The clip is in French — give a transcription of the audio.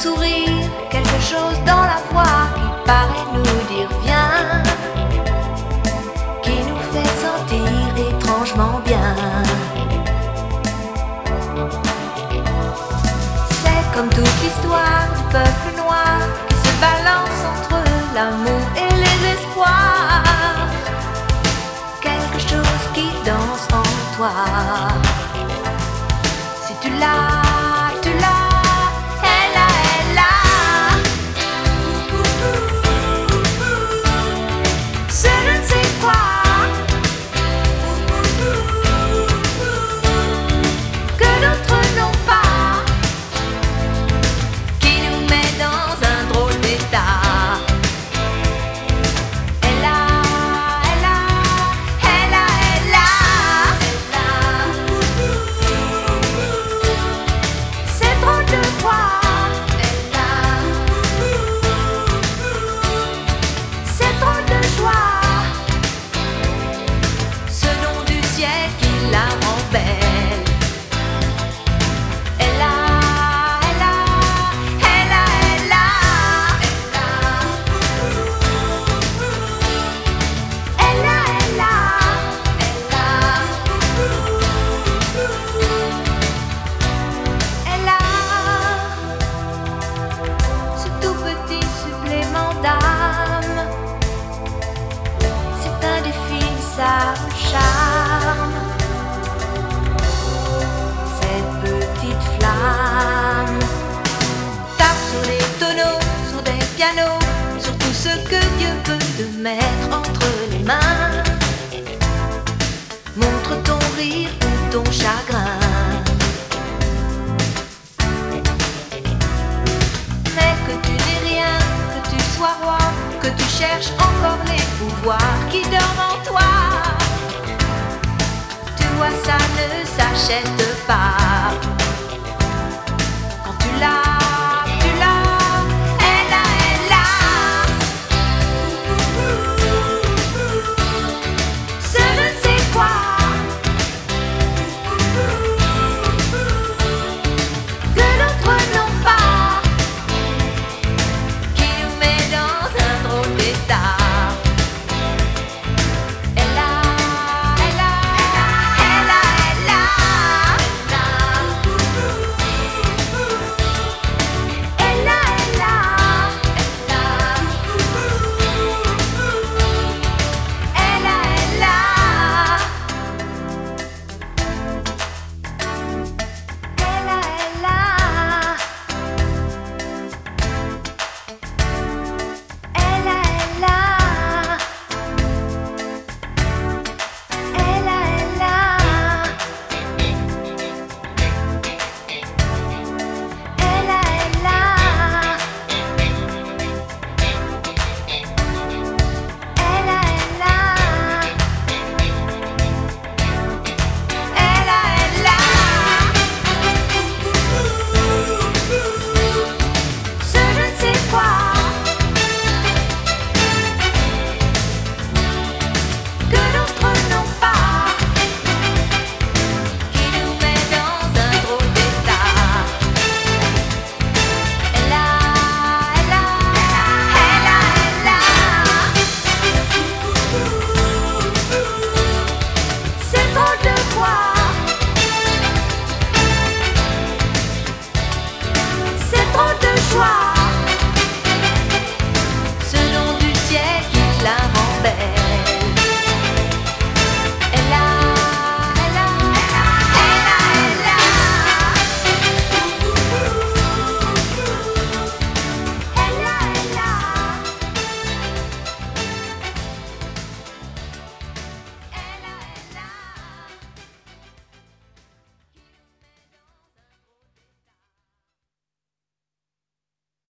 sourire, quelque chose dans la voix qui paraît nous dire viens, qui nous fait sentir étrangement bien. C'est comme toute l'histoire du peuple noir qui se balance entre l'amour et les espoirs. Quelque chose qui danse en toi. Si tu l'as, tu l'as. Charme, cette petite flamme tape sur les tonneaux, sur des pianos, sur tout ce que Dieu peut te mettre entre les mains. Montre ton rire ou ton chagrin, mais que tu n'aies rien, que tu sois roi, que tu cherches encore les pouvoirs qui dorment en toi. Ça ne s'achète